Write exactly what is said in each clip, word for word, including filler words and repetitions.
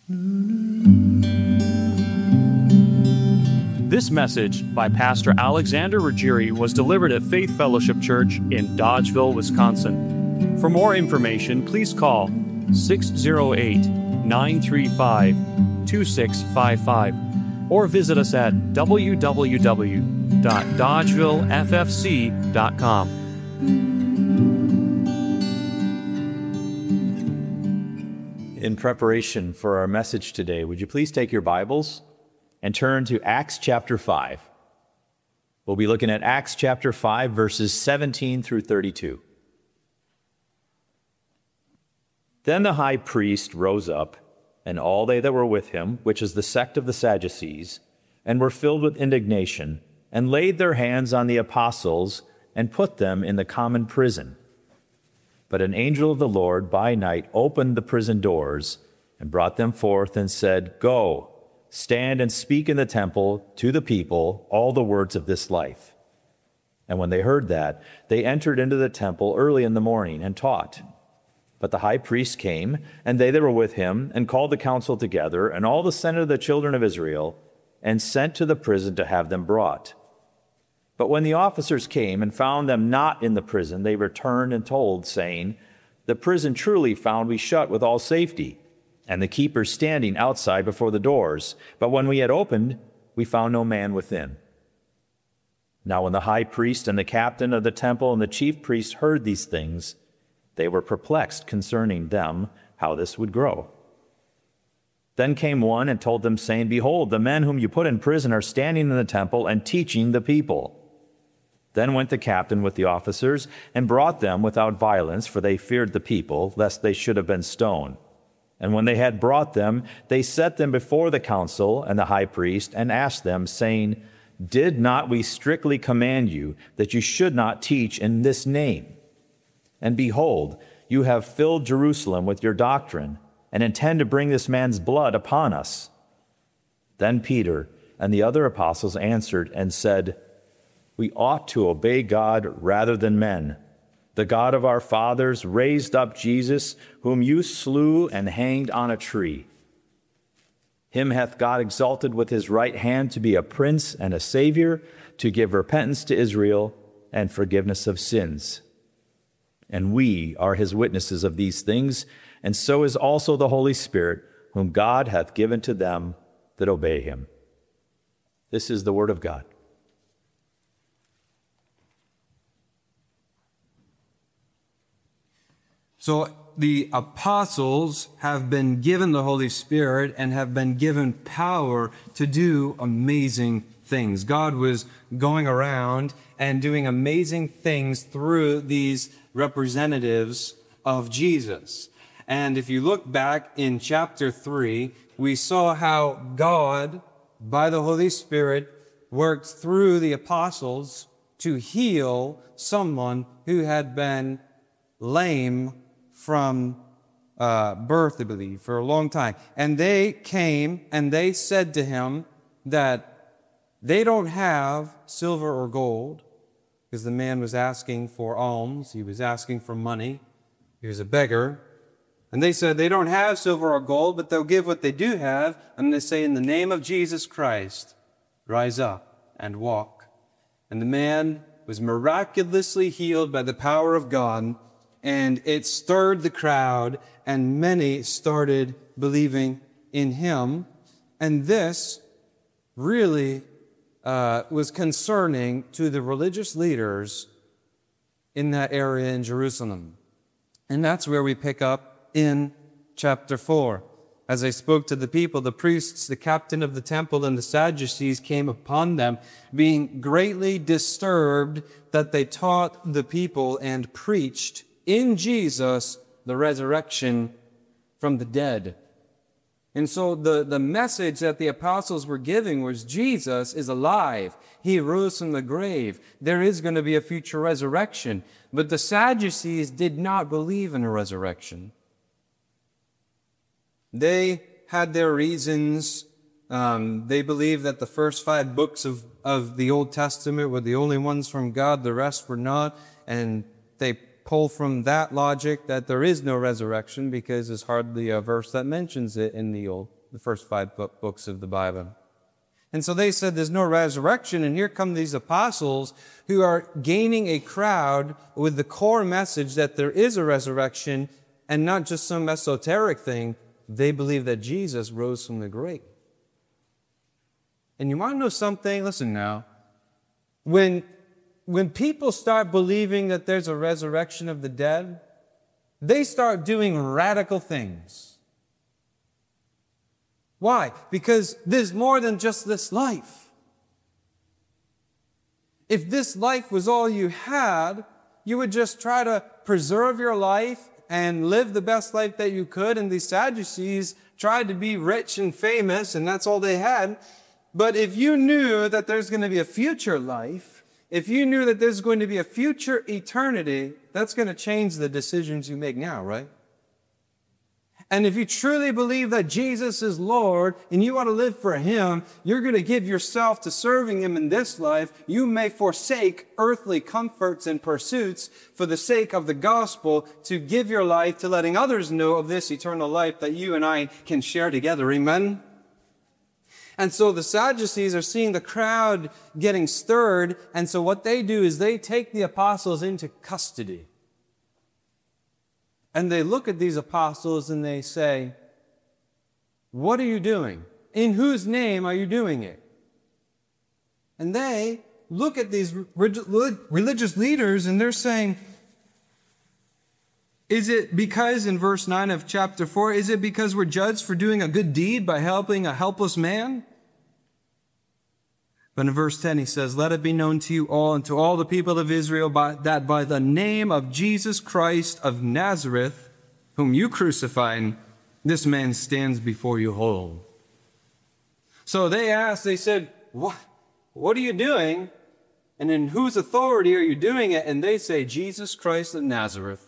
This message by Pastor Alexander Ruggieri was delivered at Faith Fellowship Church in Dodgeville, Wisconsin. For more information, please call six oh eight, nine three five, two six five five or visit us at w w w dot dodgeville f f c dot com. In preparation for our message today, would you please take your Bibles and turn to Acts chapter five. We'll be looking at Acts chapter five, verses seventeen through thirty-two. Then the high priest rose up, and all they that were with him, which is the sect of the Sadducees, and were filled with indignation, and laid their hands on the apostles, and put them in the common prison. But an angel of the Lord by night opened the prison doors, and brought them forth, and said, Go, stand and speak in the temple to the people all the words of this life. And when they heard that, they entered into the temple early in the morning and taught. But the high priest came, and they that were with him, and called the council together, and all the senate of the children of Israel, and sent to the prison to have them brought. But when the officers came and found them not in the prison, they returned and told, saying, The prison truly found we shut with all safety, and the keepers standing outside before the doors. But when we had opened, we found no man within. Now when the high priest and the captain of the temple and the chief priest heard these things, they were perplexed concerning them how this would grow. Then came one and told them, saying, Behold, the men whom you put in prison are standing in the temple and teaching the people. Then went the captain with the officers and brought them without violence, for they feared the people, lest they should have been stoned. And when they had brought them, they set them before the council and the high priest, and asked them, saying, Did not we strictly command you that you should not teach in this name? And behold, you have filled Jerusalem with your doctrine, and intend to bring this man's blood upon us. Then Peter and the other apostles answered and said, We ought to obey God rather than men. The God of our fathers raised up Jesus, whom you slew and hanged on a tree. Him hath God exalted with his right hand to be a prince and a savior, to give repentance to Israel and forgiveness of sins. And we are his witnesses of these things, and so is also the Holy Spirit, whom God hath given to them that obey him. This is the word of God. So the apostles have been given the Holy Spirit and have been given power to do amazing things. God was going around and doing amazing things through these representatives of Jesus. And if you look back in chapter three, we saw how God, by the Holy Spirit, worked through the apostles to heal someone who had been lame from uh, birth, I believe, for a long time. And they came and they said to him that they don't have silver or gold, because the man was asking for alms. He was asking for money. He was a beggar. And they said they don't have silver or gold, but they'll give what they do have. And they say, in the name of Jesus Christ, rise up and walk. And the man was miraculously healed by the power of God. And it stirred the crowd, and many started believing in him. And this really uh, was concerning to the religious leaders in that area in Jerusalem. And that's where we pick up in chapter four. As I spoke to the people, the priests, the captain of the temple, and the Sadducees came upon them, being greatly disturbed that they taught the people and preached in Jesus the resurrection from the dead. And so the, the message that the apostles were giving was Jesus is alive. He rose from the grave. There is going to be a future resurrection. But the Sadducees did not believe in a resurrection. They had their reasons. Um, they believed that the first five books of, of the Old Testament were the only ones from God. The rest were not. And they pull from that logic that there is no resurrection because there's hardly a verse that mentions it in the Old the first five books of the Bible. And so they said there's no resurrection, and here come these apostles who are gaining a crowd with the core message that there is a resurrection, and not just some esoteric thing. They believe that Jesus rose from the grave. And you want to know something? Listen now. When, when people start believing that there's a resurrection of the dead, they start doing radical things. Why? Because there's more than just this life. If this life was all you had, you would just try to preserve your life and live the best life that you could. And these Sadducees tried to be rich and famous, and that's all they had. But if you knew that there's going to be a future life, if you knew that there's going to be a future eternity, that's going to change the decisions you make now, right? And if you truly believe that Jesus is Lord and you want to live for Him, you're going to give yourself to serving Him in this life. You may forsake earthly comforts and pursuits for the sake of the gospel to give your life to letting others know of this eternal life that you and I can share together. Amen? And so the Sadducees are seeing the crowd getting stirred, and so what they do is they take the apostles into custody. And they look at these apostles and they say, "What are you doing? In whose name are you doing it?" And they look at these religious leaders and they're saying, is it because, in verse nine of chapter four, is it because we're judged for doing a good deed by helping a helpless man? But in verse ten he says, "Let it be known to you all and to all the people of Israel by, that by the name of Jesus Christ of Nazareth, whom you crucified, this man stands before you whole." So they asked, they said, what, what are you doing? And in whose authority are you doing it? And they say, "Jesus Christ of Nazareth."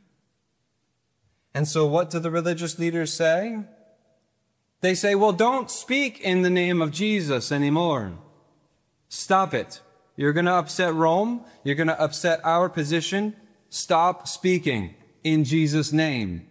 And so what do the religious leaders say? They say, "Well, don't speak in the name of Jesus anymore. Stop it. You're going to upset Rome. You're going to upset our position. Stop speaking in Jesus' name."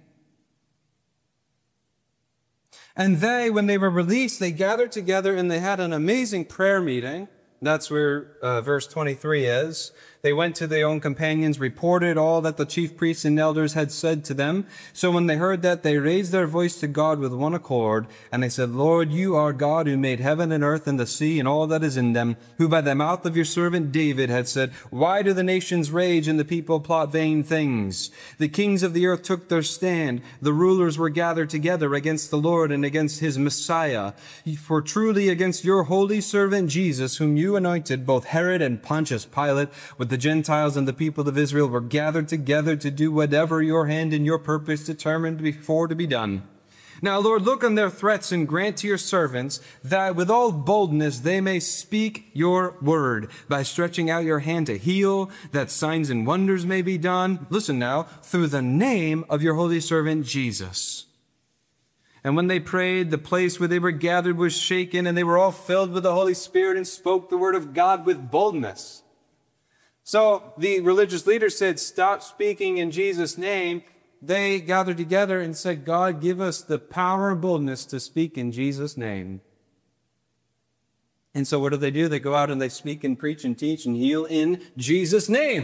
And they, when they were released, they gathered together and they had an amazing prayer meeting. That's where uh, verse twenty-three is. They went to their own companions, reported all that the chief priests and elders had said to them. So when they heard that, they raised their voice to God with one accord, and they said, "Lord, you are God who made heaven and earth and the sea and all that is in them, who by the mouth of your servant David had said, why do the nations rage and the people plot vain things? The kings of the earth took their stand. The rulers were gathered together against the Lord and against his Messiah. For truly against your holy servant Jesus, whom you anointed, both Herod and Pontius Pilate, with the Gentiles and the people of Israel, were gathered together to do whatever your hand and your purpose determined before to be done. Now, Lord, look on their threats and grant to your servants that with all boldness they may speak your word by stretching out your hand to heal, that signs and wonders may be done." Listen now, "through the name of your holy servant Jesus." And when they prayed, the place where they were gathered was shaken, and they were all filled with the Holy Spirit and spoke the word of God with boldness. So the religious leaders said, "Stop speaking in Jesus' name." They gathered together and said, "God, give us the power and boldness to speak in Jesus' name." And so what do they do? They go out and they speak and preach and teach and heal in Jesus' name.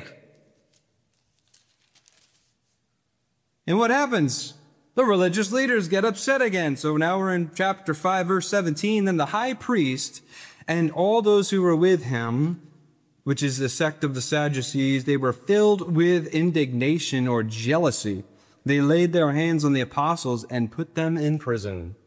And what happens? The religious leaders get upset again. So now we're in chapter five, verse seventeen. "Then the high priest and all those who were with him," which is the sect of the Sadducees, "they were filled with indignation," or jealousy. "They laid their hands on the apostles and put them in prison."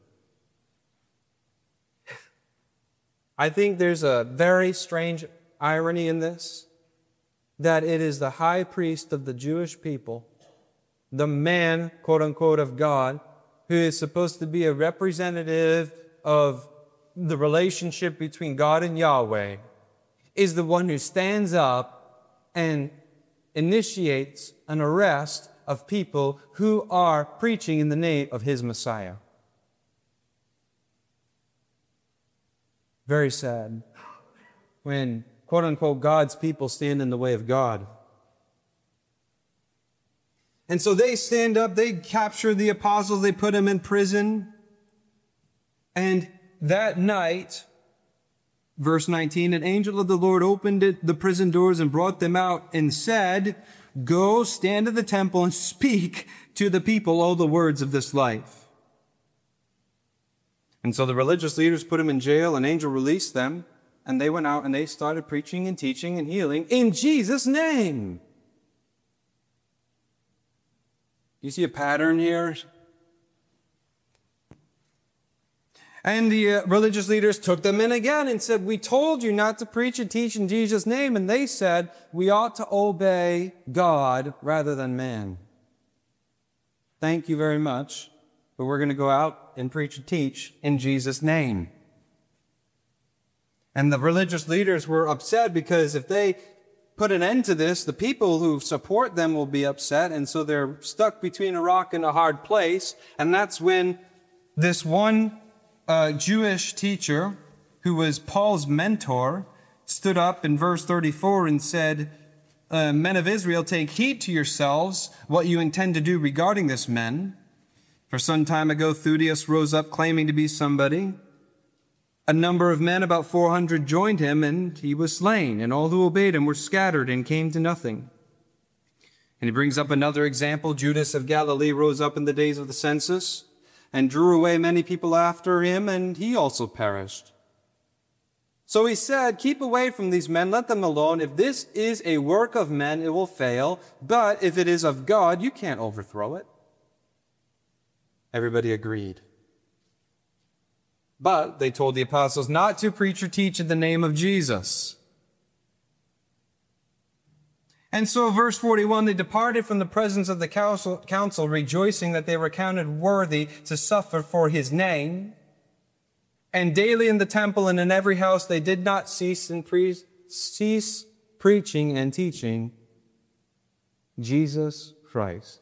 I think there's a very strange irony in this, that it is the high priest of the Jewish people, the man, quote unquote, of God, who is supposed to be a representative of the relationship between God and Yahweh, is the one who stands up and initiates an arrest of people who are preaching in the name of his Messiah. Very sad when, quote unquote, God's people stand in the way of God. And so they stand up, they capture the apostles, they put them in prison. And that night, verse nineteen, an angel of the Lord opened it, the prison doors and brought them out and said, go stand at the temple and speak to the people all the words of this life. And so the religious leaders put him in jail. An angel released them, and they went out and they started preaching and teaching and healing in Jesus' name. You see a pattern here? And the uh, religious leaders took them in again and said, we told you not to preach and teach in Jesus' name. And they said, we ought to obey God rather than man. Thank you very much, but we're going to go out and preach and teach in Jesus' name. And the religious leaders were upset because if they put an end to this, the people who support them will be upset. And so they're stuck between a rock and a hard place. And that's when this one A Jewish teacher who was Paul's mentor stood up in verse thirty-four and said, uh, men of Israel, take heed to yourselves what you intend to do regarding this man. For some time ago, Theudas rose up claiming to be somebody. A number of men, about four hundred, joined him, and he was slain, and all who obeyed him were scattered and came to nothing. And he brings up another example. Judas of Galilee rose up in the days of the census and drew away many people after him, and he also perished. So he said, keep away from these men, let them alone. If this is a work of men, it will fail. But if it is of God, you can't overthrow it. Everybody agreed. But they told the apostles not to preach or teach in the name of Jesus. And so, verse forty-one, they departed from the presence of the council, council, rejoicing that they were counted worthy to suffer for his name. And daily in the temple and in every house they did not cease and pre- cease preaching and teaching Jesus Christ.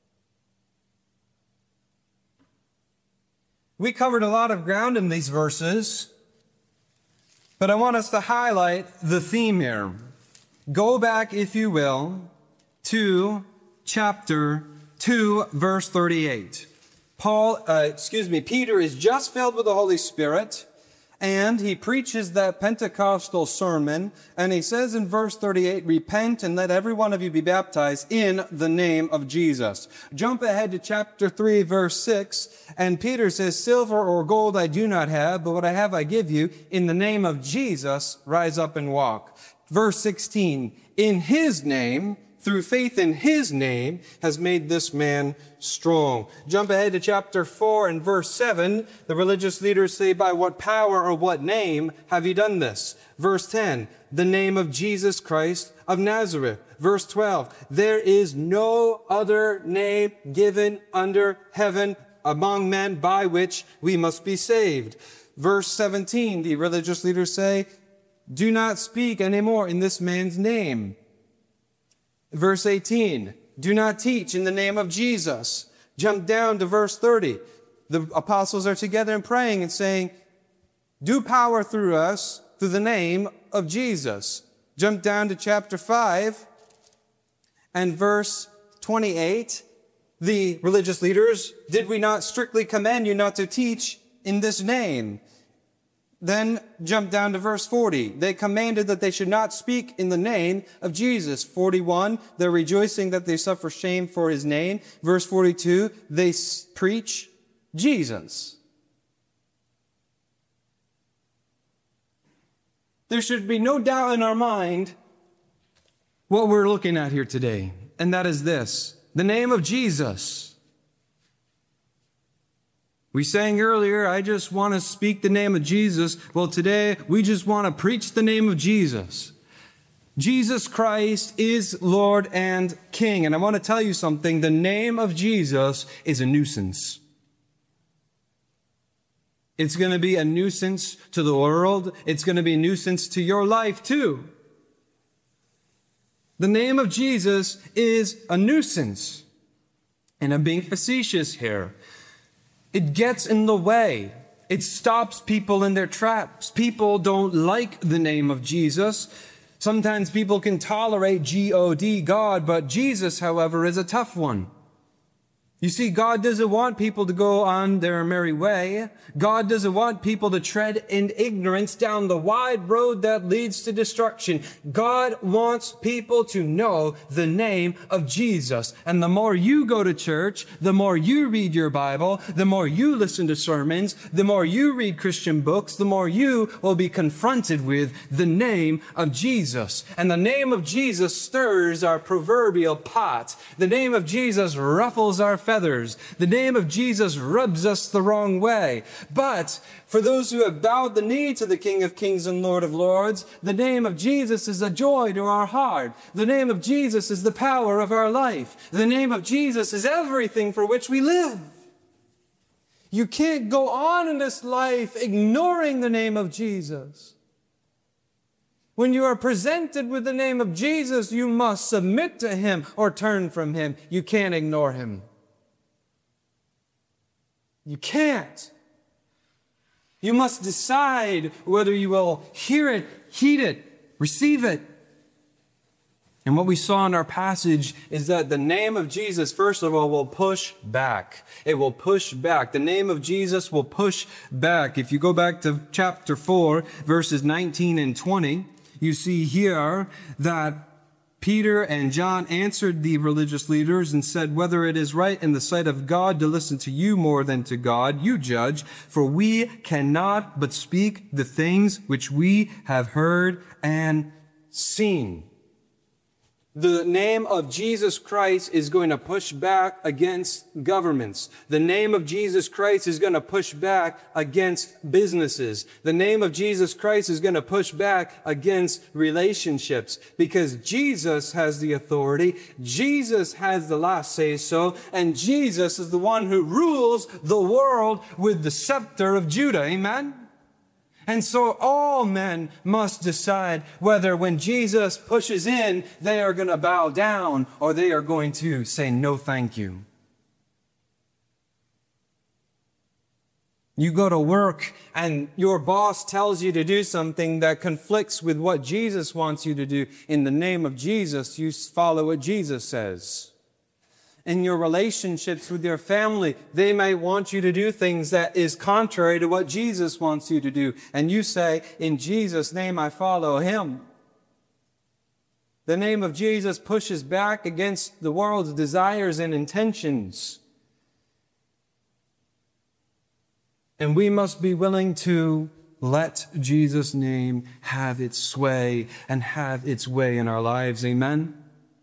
We covered a lot of ground in these verses, but I want us to highlight the theme here. Go back, if you will, to chapter two, verse thirty-eight. Paul, uh, excuse me, Peter is just filled with the Holy Spirit, and he preaches that Pentecostal sermon, and he says in verse thirty-eight, repent and let every one of you be baptized in the name of Jesus. Jump ahead to chapter three, verse six, and Peter says, silver or gold I do not have, but what I have I give you. In the name of Jesus, rise up and walk. Verse sixteen, in his name, through faith in his name, has made this man strong. Jump ahead to chapter four and verse seven. The religious leaders say, by what power or what name have you done this? Verse ten, the name of Jesus Christ of Nazareth. Verse twelve, there is no other name given under heaven among men by which we must be saved. Verse seventeen, the religious leaders say, do not speak anymore in this man's name. Verse eighteen, do not teach in the name of Jesus. Jump down to verse thirty. The apostles are together and praying and saying, do power through us through the name of Jesus. Jump down to chapter five and verse twenty-eight. The religious leaders, did we not strictly command you not to teach in this name? Then jump down to verse forty. They commanded that they should not speak in the name of Jesus. forty-one, they're rejoicing that they suffer shame for his name. Verse forty-two, they preach Jesus. There should be no doubt in our mind what we're looking at here today, and that is this: the name of Jesus. We sang earlier, I just want to speak the name of Jesus. Well, today, we just want to preach the name of Jesus. Jesus Christ is Lord and King. And I want to tell you something. The name of Jesus is a nuisance. It's going to be a nuisance to the world. It's going to be a nuisance to your life, too. The name of Jesus is a nuisance. And I'm being facetious here. It gets in the way. It stops people in their tracks. People don't like the name of Jesus. Sometimes people can tolerate G O D, God, but Jesus, however, is a tough one. You see, God doesn't want people to go on their merry way. God doesn't want people to tread in ignorance down the wide road that leads to destruction. God wants people to know the name of Jesus. And the more you go to church, the more you read your Bible, the more you listen to sermons, the more you read Christian books, the more you will be confronted with the name of Jesus. And the name of Jesus stirs our proverbial pot. The name of Jesus ruffles our feathers. Feathers. The name of Jesus rubs us the wrong way. But for those who have bowed the knee to the King of Kings and Lord of Lords, the name of Jesus is a joy to our heart. The name of Jesus is the power of our life. The name of Jesus is everything for which we live. You can't go on in this life ignoring the name of Jesus. When you are presented with the name of Jesus, you must submit to Him or turn from Him. You can't ignore Him. You can't. You must decide whether you will hear it, heed it, receive it. And what we saw in our passage is that the name of Jesus, first of all, will push back. It will push back. The name of Jesus will push back. If you go back to chapter four, verses nineteen and twenty, you see here that Peter and John answered the religious leaders and said, whether it is right in the sight of God to listen to you more than to God, you judge, for we cannot but speak the things which we have heard and seen. The name of Jesus Christ is going to push back against governments. The name of Jesus Christ is going to push back against businesses. The name of Jesus Christ is going to push back against relationships because Jesus has the authority. Jesus has the last say so. And Jesus is the one who rules the world with the scepter of Judah. Amen? And so all men must decide whether when Jesus pushes in, they are going to bow down or they are going to say, no, thank you. You go to work and your boss tells you to do something that conflicts with what Jesus wants you to do. In the name of Jesus, you follow what Jesus says. In your relationships with your family, they might want you to do things that is contrary to what Jesus wants you to do. And you say, in Jesus' name, I follow Him. The name of Jesus pushes back against the world's desires and intentions. And we must be willing to let Jesus' name have its sway and have its way in our lives. Amen?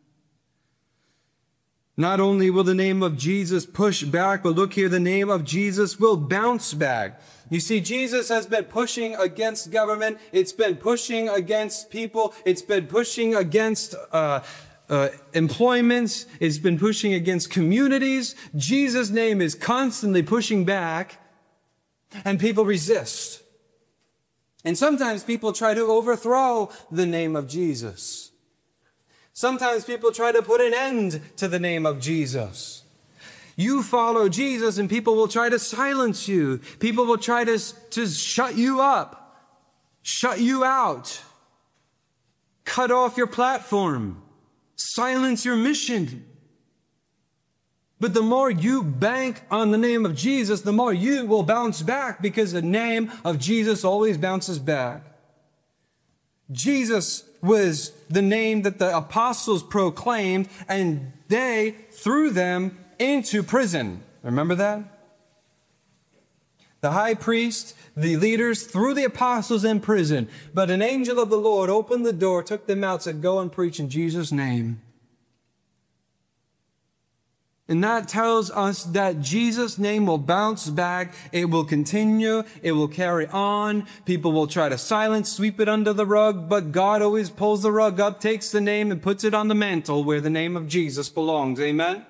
Not only will the name of Jesus push back, but look here, the name of Jesus will bounce back. You see, Jesus has been pushing against government. It's been pushing against people. It's been pushing against uh, uh, employments. It's been pushing against communities. Jesus' name is constantly pushing back, and people resist. And sometimes people try to overthrow the name of Jesus. Sometimes people try to put an end to the name of Jesus. You follow Jesus and people will try to silence you. People will try to, to shut you up, shut you out, cut off your platform, silence your mission. But the more you bank on the name of Jesus, the more you will bounce back because the name of Jesus always bounces back. Jesus was the name that the apostles proclaimed, and they threw them into prison. Remember that? The high priest, the leaders threw the apostles in prison, but an angel of the Lord opened the door, took them out, said, go and preach in Jesus' name. And that tells us that Jesus' name will bounce back. It will continue. It will carry on. People will try to silence, sweep it under the rug, but God always pulls the rug up, takes the name and puts it on the mantle where the name of Jesus belongs. Amen?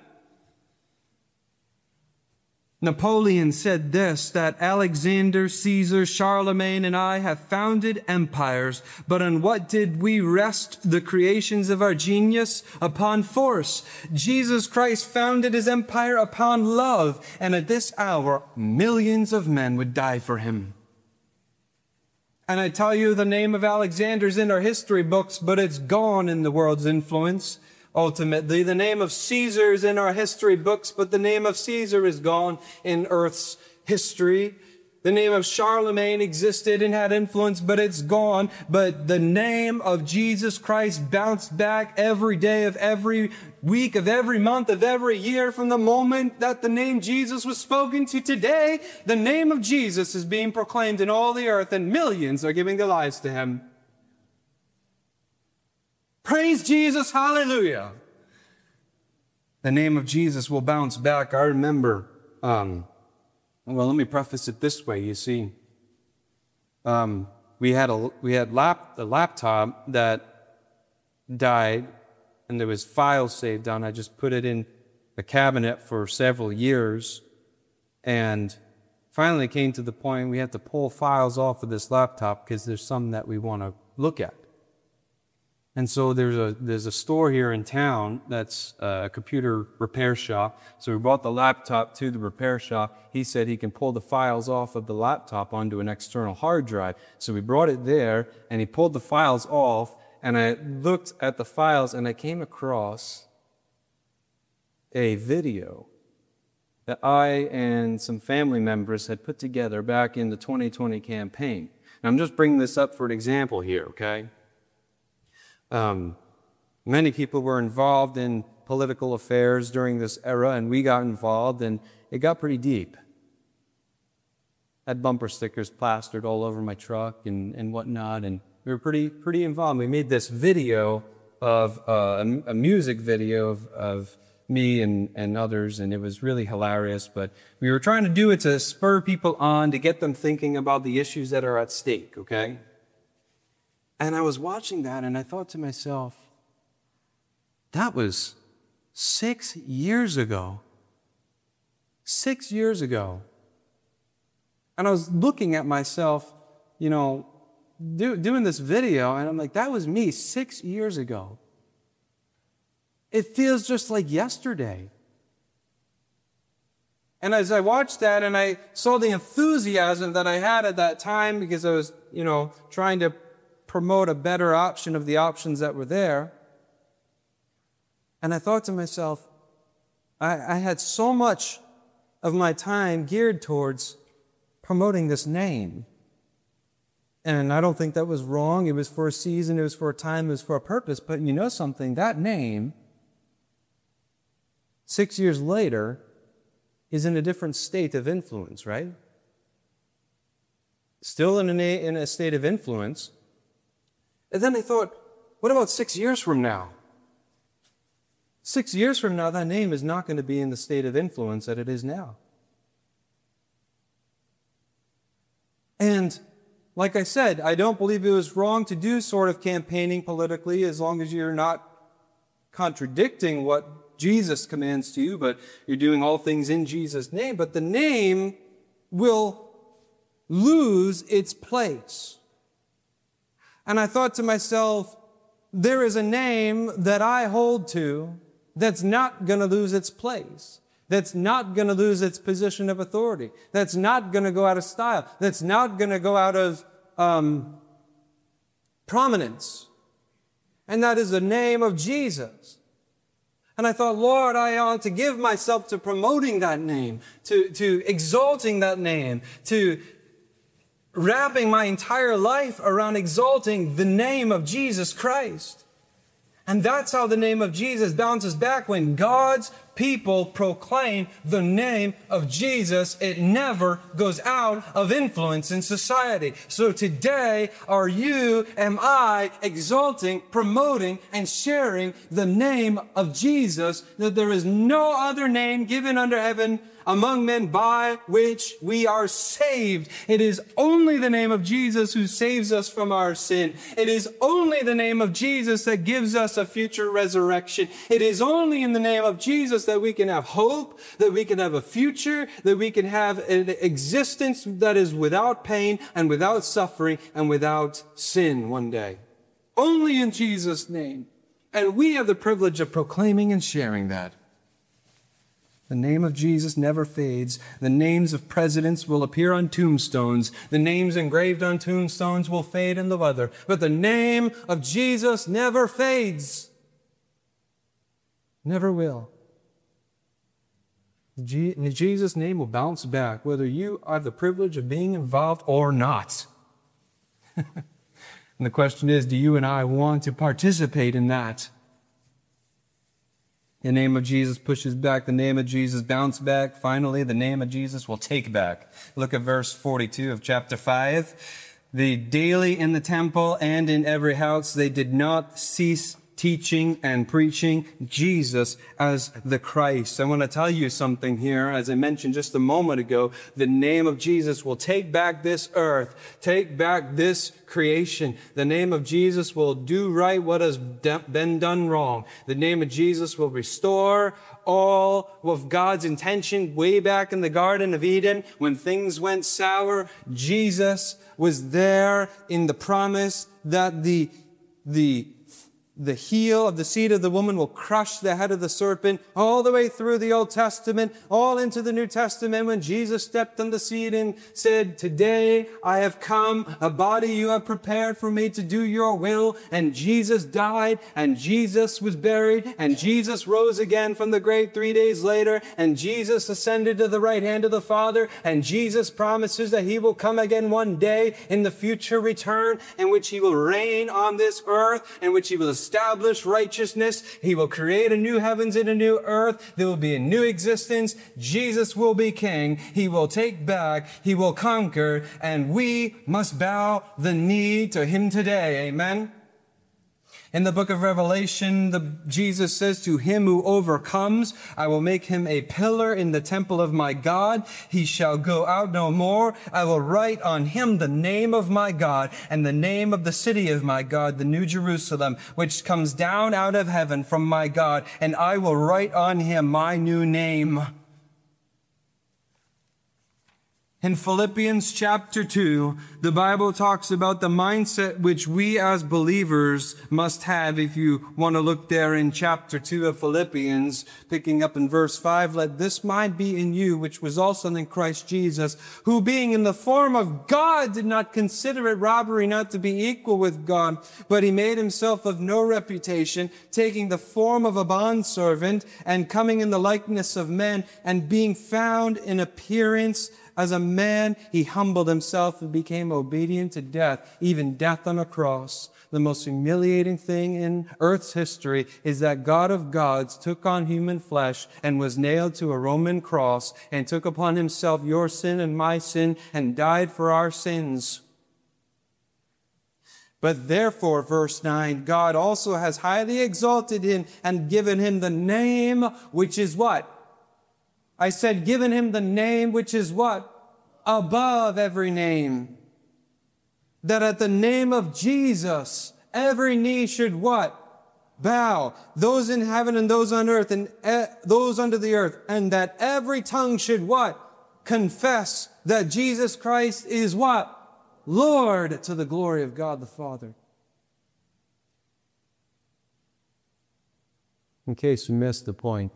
Napoleon said this, that Alexander, Caesar, Charlemagne, and I have founded empires, but on what did we rest the creations of our genius? Upon force. Jesus Christ founded His empire upon love, and at this hour, millions of men would die for Him. And I tell you, the name of Alexander is in our history books, but it's gone in the world's influence. ultimately. The name of Caesar is in our history books, but the name of Caesar is gone in Earth's history. The name of Charlemagne existed and had influence, but it's gone. But the name of Jesus Christ bounced back every day of every week, of every month, of every year. From the moment that the name Jesus was spoken to today, the name of Jesus is being proclaimed in all the earth, and millions are giving their lives to him. Praise Jesus, hallelujah. The name of Jesus will bounce back. I remember, um, well, let me preface it this way. You see, um, we had a we had lap a laptop that died, and there was files saved on. I just put it in the cabinet for several years, and finally came to the point we had to pull files off of this laptop because there's some that we want to look at. And so there's a there's a store here in town that's a computer repair shop. So we brought the laptop to the repair shop. He said he can pull the files off of the laptop onto an external hard drive. So we brought it there, and he pulled the files off, and I looked at the files, and I came across a video that I and some family members had put together back in the twenty twenty campaign. And I'm just bringing this up for an example here, okay? Um, many people were involved in political affairs during this era, and we got involved, and it got pretty deep. I had bumper stickers plastered all over my truck and, and whatnot, and we were pretty pretty involved. We made this video of uh, a, a music video of, of me and, and others, and it was really hilarious, but we were trying to do it to spur people on, to get them thinking about the issues that are at stake, okay? And I was watching that, and I thought to myself, that was six years ago. Six years ago. And I was looking at myself, you know, do, doing this video, and I'm like, that was me six years ago. It feels just like yesterday. And as I watched that, and I saw the enthusiasm that I had at that time, because I was, you know, trying to promote a better option of the options that were there. And I thought to myself, I, I had so much of my time geared towards promoting this name. And I don't think that was wrong. It was for a season, it was for a time, it was for a purpose. But you know something? That name, six years later, is in a different state of influence, right? Still in a, in a state of influence. And then I thought, what about six years from now? Six years from now, that name is not going to be in the state of influence that it is now. And like I said, I don't believe it was wrong to do sort of campaigning politically as long as you're not contradicting what Jesus commands to you, but you're doing all things in Jesus' name. But the name will lose its place. And I thought to myself, there is a name that I hold to that's not going to lose its place, that's not going to lose its position of authority, that's not going to go out of style, that's not going to go out of um, prominence. And that is the name of Jesus. And I thought, Lord, I ought to give myself to promoting that name, to, to exalting that name, to wrapping my entire life around exalting the name of Jesus Christ. And that's how the name of Jesus bounces back. When God's people proclaim the name of Jesus, it never goes out of influence in society. So today, are you, am I exalting, promoting, and sharing the name of Jesus, that there is no other name given under heaven among men by which we are saved. It is only the name of Jesus who saves us from our sin. It is only the name of Jesus that gives us a future resurrection. It is only in the name of Jesus that we can have hope, that we can have a future, that we can have an existence that is without pain and without suffering and without sin one day. Only in Jesus' name. And we have the privilege of proclaiming and sharing that. The name of Jesus never fades. The names of presidents will appear on tombstones. The names engraved on tombstones will fade in the weather. But the name of Jesus never fades. Never will. Je- Jesus' name will bounce back, whether you have the privilege of being involved or not. And the question is, do you and I want to participate in that? The name of Jesus pushes back. The name of Jesus bounce back. Finally, the name of Jesus will take back. Look at verse forty-two of chapter five. The daily in the temple and in every house, they did not cease teaching and preaching Jesus as the Christ. I want to tell you something here. As I mentioned just a moment ago, the name of Jesus will take back this earth, take back this creation. The name of Jesus will do right what has been done wrong. The name of Jesus will restore all of God's intention way back in the Garden of Eden when things went sour. Jesus was there in the promise that the, the The heel of the seed of the woman will crush the head of the serpent, all the way through the Old Testament, all into the New Testament, when Jesus stepped on the seed and said, "Today I have come, a body you have prepared for me to do your will." And Jesus died, and Jesus was buried, and Jesus rose again from the grave three days later, and Jesus ascended to the right hand of the Father, and Jesus promises that he will come again one day in the future return, in which he will reign on this earth, in which he will establish righteousness. He will create a new heavens and a new earth. There will be a new existence. Jesus will be king. He will take back. He will conquer. And we must bow the knee to him today. Amen. In the book of Revelation, the, Jesus says, "To him who overcomes, I will make him a pillar in the temple of my God. He shall go out no more. I will write on him the name of my God and the name of the city of my God, the New Jerusalem, which comes down out of heaven from my God. And I will write on him my new name." In Philippians chapter two, the Bible talks about the mindset which we as believers must have. If you want to look there in chapter two of Philippians, picking up in verse five, "Let this mind be in you, which was also in Christ Jesus, who being in the form of God did not consider it robbery not to be equal with God, but he made himself of no reputation, taking the form of a bondservant and coming in the likeness of men, and being found in appearance as a man, he humbled himself and became obedient to death, even death on a cross." The most humiliating thing in earth's history is that God of gods took on human flesh and was nailed to a Roman cross and took upon himself your sin and my sin and died for our sins. "But therefore," verse nine, "God also has highly exalted him and given him the name which is" what? I said, given him the name which is what? Above every name. That at the name of Jesus, every knee should what? Bow. Those in heaven and those on earth and e- those under the earth. And that every tongue should what? Confess that Jesus Christ is what? Lord, to the glory of God the Father. In case you missed the point,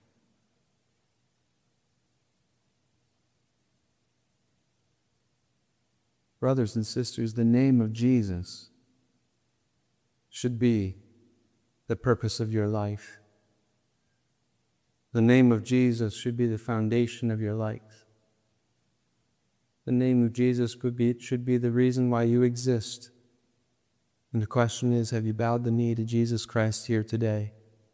brothers and sisters, the name of Jesus should be the purpose of your life. The name of Jesus should be the foundation of your life. The name of Jesus could be, it should be the reason why you exist. And the question is, have you bowed the knee to Jesus Christ here today?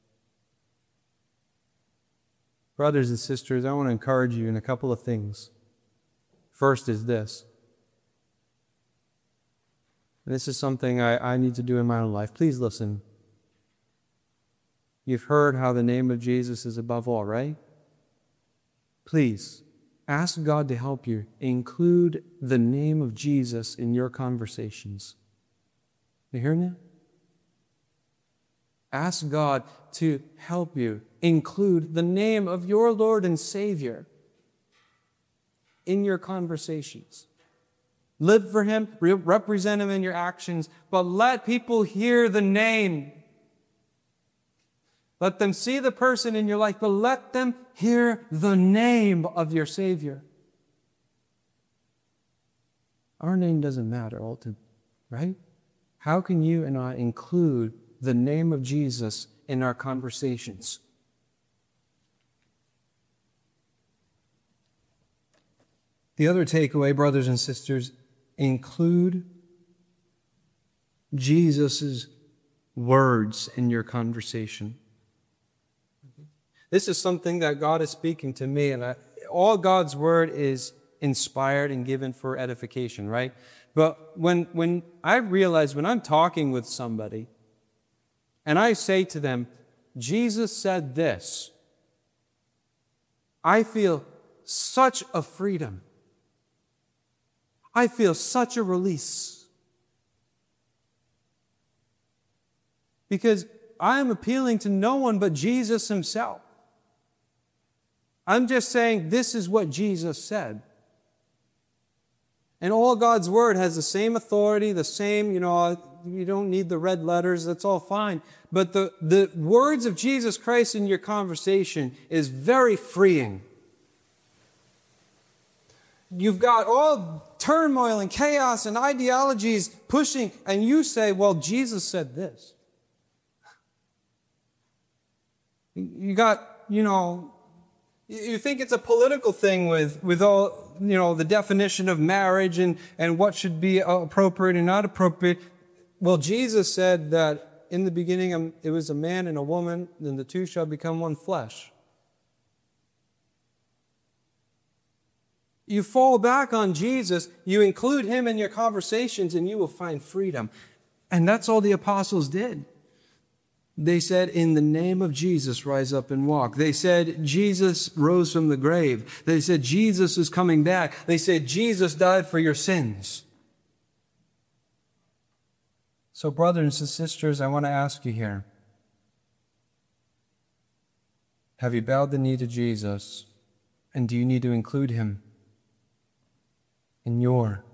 Brothers and sisters, I want to encourage you in a couple of things. First is this. And this is something I, I need to do in my own life. Please listen. You've heard how the name of Jesus is above all, right? Please, ask God to help you. Include the name of Jesus in your conversations. You hearing that? Ask God to help you include the name of your Lord and Savior in your conversations. Live for him, re- represent him in your actions, but let people hear the name. Let them see the person in your life, but let them hear the name of your Savior. Our name doesn't matter, ultimately, right? How can you and I include the name of Jesus in our conversations? The other takeaway, brothers and sisters, include Jesus' words in your conversation. This is something that God is speaking to me, and I, all God's word is inspired and given for edification, right? But when, when I realize when I'm talking with somebody and I say to them, Jesus said this, I feel such a freedom. I feel such a release. Because I am appealing to no one but Jesus himself. I'm just saying this is what Jesus said. And all God's word has the same authority, the same, you know, you don't need the red letters, that's all fine. But the, the words of Jesus Christ in your conversation is very freeing. You've got all turmoil and chaos and ideologies pushing, and you say, well, Jesus said this. You got, you know, you think it's a political thing with, with all, you know, the definition of marriage and, and what should be appropriate and not appropriate. Well, Jesus said that in the beginning it was a man and a woman, and the two shall become one flesh. You fall back on Jesus, you include him in your conversations, and you will find freedom. And that's all the apostles did. They said, in the name of Jesus, rise up and walk. They said, Jesus rose from the grave. They said, Jesus is coming back. They said, Jesus died for your sins. So, brothers and sisters, I want to ask you here, have you bowed the knee to Jesus? And do you need to include him in your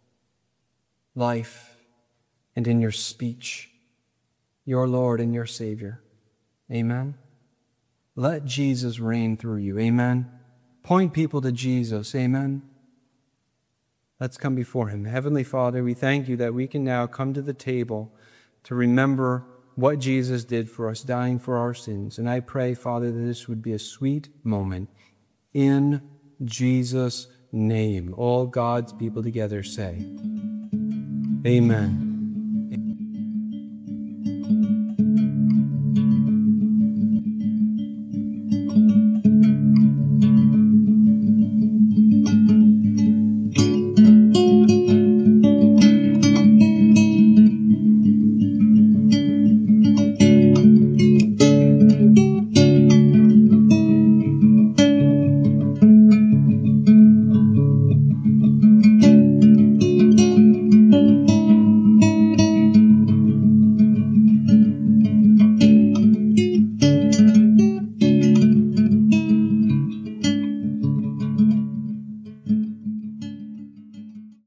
life and in your speech? Your Lord and your Savior. Amen. Let Jesus reign through you. Amen. Point people to Jesus. Amen. Let's come before him. Heavenly Father, we thank you that we can now come to the table to remember what Jesus did for us, dying for our sins. And I pray, Father, that this would be a sweet moment. In Jesus' name, all God's people together say, Amen.